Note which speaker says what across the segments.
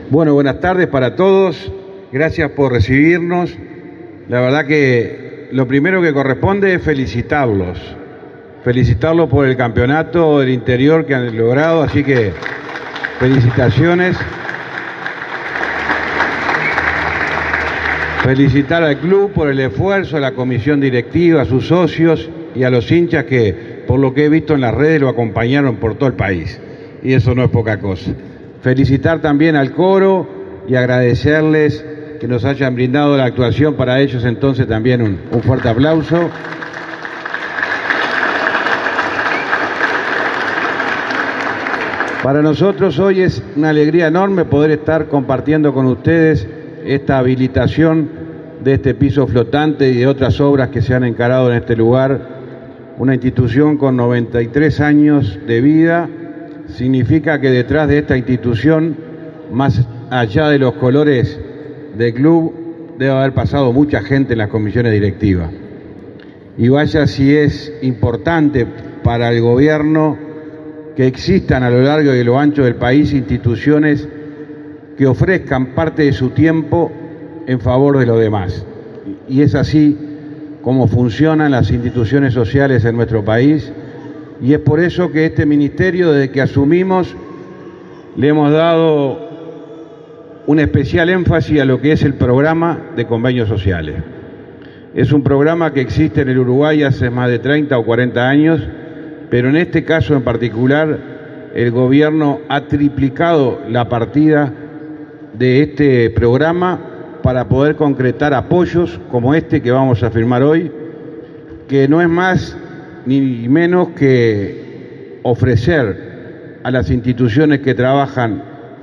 Speaker 1: Bueno, buenas tardes para todos. Gracias por recibirnos. La verdad que lo primero que corresponde es felicitarlos. Felicitarlos por el campeonato del interior que han logrado, así que felicitaciones. Felicitar al club por el esfuerzo, a la comisión directiva, a sus socios y a los hinchas que, por lo que he visto en las redes, lo acompañaron por todo el país. Y eso no es poca cosa. Felicitar también al coro y agradecerles que nos hayan brindado la actuación. Para ellos entonces también un fuerte aplauso. Para nosotros hoy es una alegría enorme poder estar compartiendo con ustedes esta habilitación de este piso flotante y de otras obras que se han encarado en este lugar. Una institución con 93 años de vida significa que detrás de esta institución, más allá de los colores del club, debe haber pasado mucha gente en las comisiones directivas. Y vaya si es importante para el gobierno que existan a lo largo y a lo ancho del país instituciones que ofrezcan parte de su tiempo en favor de los demás. Y es así como funcionan las instituciones sociales en nuestro país, y es por eso que este ministerio, desde que asumimos, le hemos dado un especial énfasis a lo que es el programa de convenios sociales. Es un programa que existe en el Uruguay hace más de 30 o 40 años, pero en este caso en particular el gobierno ha triplicado la partida de este programa para poder concretar apoyos como este que vamos a firmar hoy, que no es más ni menos que ofrecer a las instituciones que trabajan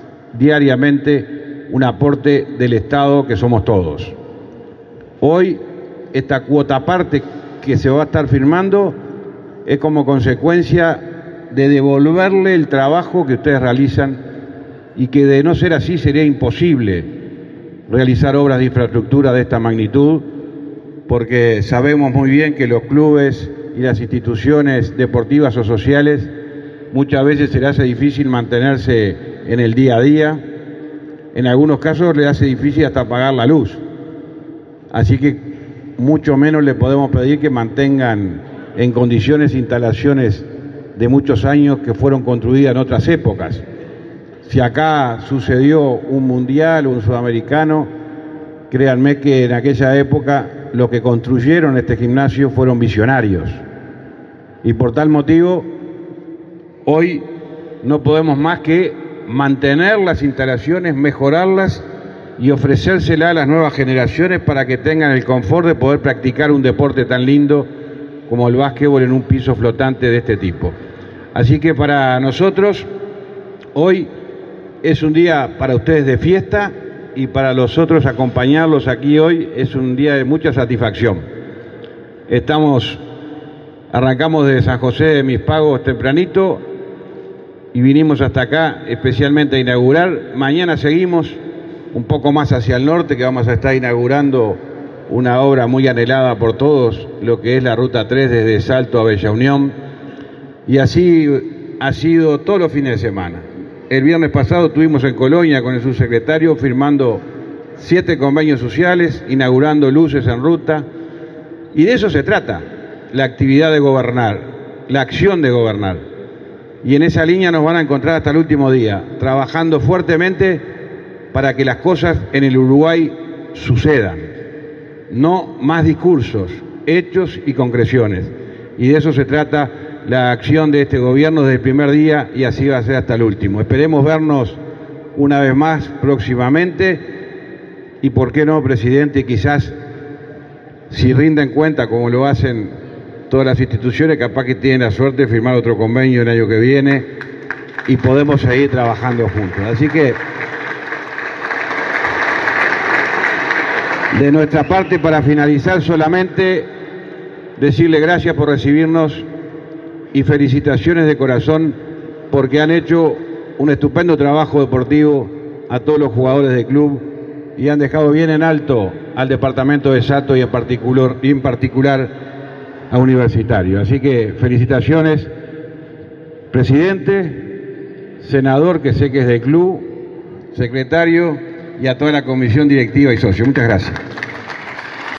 Speaker 1: diariamente un aporte del Estado que somos todos. Hoy esta cuota parte que se va a estar firmando es como consecuencia de devolverle el trabajo que ustedes realizan, y que de no ser así sería imposible realizar obras de infraestructura de esta magnitud, porque sabemos muy bien que los clubes y las instituciones deportivas o sociales muchas veces se les hace difícil mantenerse en el día a día. En algunos casos les hace difícil hasta pagar la luz. Así que mucho menos le podemos pedir que mantengan en condiciones instalaciones de muchos años que fueron construidas en otras épocas. Si acá sucedió un mundial o un sudamericano, créanme que en aquella época los que construyeron este gimnasio fueron visionarios. Y por tal motivo, hoy no podemos más que mantener las instalaciones, mejorarlas y ofrecérselas a las nuevas generaciones para que tengan el confort de poder practicar un deporte tan lindo como el básquetbol en un piso flotante de este tipo. Así que para nosotros, hoy es un día para ustedes de fiesta, y para los otros acompañarlos aquí hoy es un día de mucha satisfacción. Arrancamos desde San José de Mis Pagos tempranito y vinimos hasta acá especialmente a inaugurar. Mañana seguimos un poco más hacia el norte, que vamos a estar inaugurando una obra muy anhelada por todos, lo que es la Ruta 3 desde Salto a Bella Unión, y así ha sido todos los fines de semana. El viernes pasado estuvimos en Colonia con el subsecretario firmando 7 convenios sociales, inaugurando luces en ruta, y de eso se trata, la actividad de gobernar, la acción de gobernar. Y en esa línea nos van a encontrar hasta el último día, trabajando fuertemente para que las cosas en el Uruguay sucedan. No más discursos, hechos y concreciones. Y de eso se trata la acción de este gobierno desde el primer día, y así va a ser hasta el último. Esperemos vernos una vez más próximamente, y por qué no, presidente, quizás si rinden cuenta como lo hacen todas las instituciones, capaz que tienen la suerte de firmar otro convenio el año que viene y podemos seguir trabajando juntos. Así que de nuestra parte, para finalizar, solamente decirle gracias por recibirnos y felicitaciones de corazón, porque han hecho un estupendo trabajo deportivo a todos los jugadores del club y han dejado bien en alto al departamento de Salto y en particular a Universitario. Así que felicitaciones, presidente, senador, que sé que es del club, secretario y a toda la comisión directiva y socio. Muchas gracias.